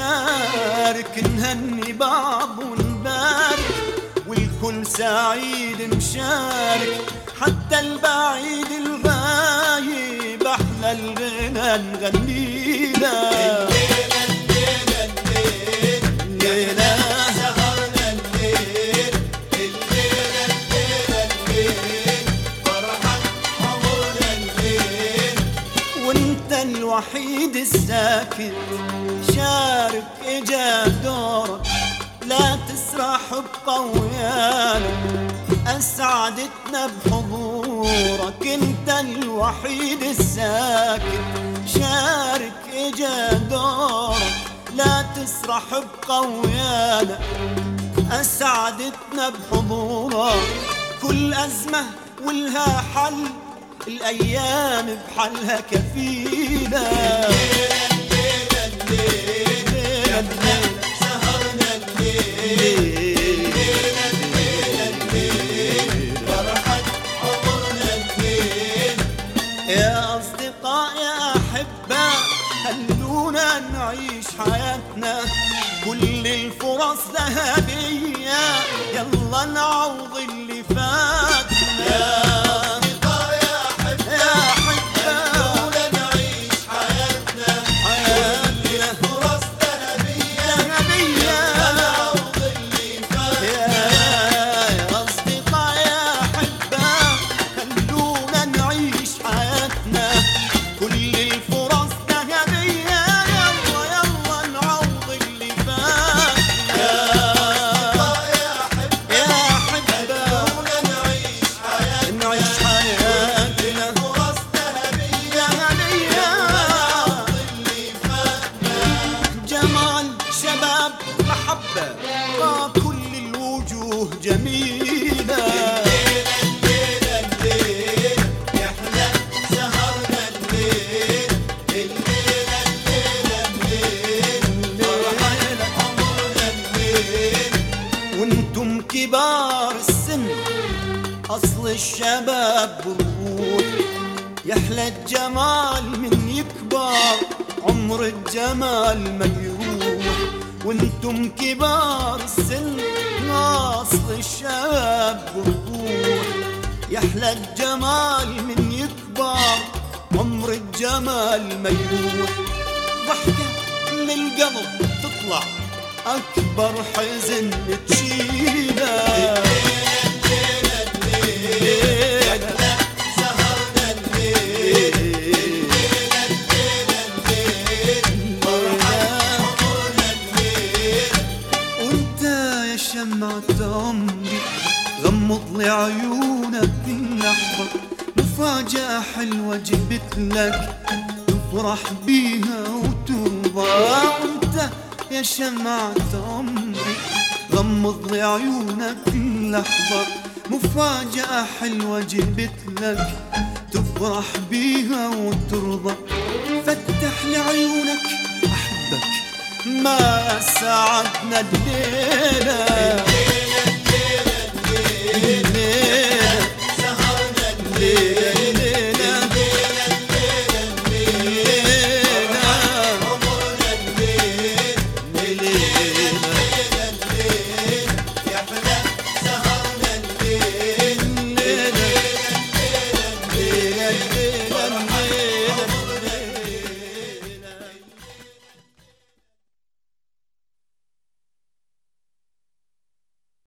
نشارك نهني بعض ونبارك، والكل سعيد مشارك، حتى البعيد الغايب أحلى الغنى نغنينا. الليلة الليلة الليل ليلة سهرنا الليل، الليلة الليلة الليل فرحة عمرنا الليل. وانت الوحيد الساكت شارك اجا دورك، لا تسرح بقويانا اسعدتنا بحضورك. انت الوحيد الساكت شارك اجا دورك، لا تسرح بقويانا اسعدتنا بحضورك. كل ازمه ولها حل، الايام بحالها كفيله. الليلة الليلة الليل سهرنا الليل، الليلة الليلة الليل فرحة عمرنا الليل. يا أصدقاء يا أحباء خلونا نعيش حياتنا، كل الفرص ذهبية يلا نعوض اللي فاتنا. يا أصدقاء يا أحباء خلونا نعيش حياتنا، كل الفرص ذهبية يلا نعوض اللي فاتنا. يا أصدقاء يا أحباء خلونا نعيش حياتنا، كل الفرص ذهبية يلا يلا نعوض اللي فاتنا. يا أحباء خلونا نعيش حياتنا، نعيش حياتنا فرص ذهبية ذهبية. نعوض اللي فاتنا. جمال شباب محبة كل الوجوه جميلة. الليلة الليل يحلى سهرنا الليل، الليلة الليلة الليل فرحة عمرنا الليل. وانتم كبار السن أصل الشباب بالروح، يحلى الجمال من يكبر عمر الجمال ما يروح. وانتم كبار السن أصل الشباب بالروح، يحلى الجمال من يكبر عمر الجمال ما يروح. ضحكة من القلب تطلع أكبر حزن تشيله. الليلة الليل يحلى سهرنا الليل، الليلة الليلة الليل فرحة عمرنا الليل. وانت يا شمعة عمري غمض لي عيونك اللحظة، مفاجأة حلوة جبت لك تفرح بيها وترضى. وانت يا شمعة عمري غمض لي عيونك اللحظة، مفاجأة حلوة جبت لك تفرح بيها وترضى. فتح لي عيونك أحبك ما سعدنا الليلة.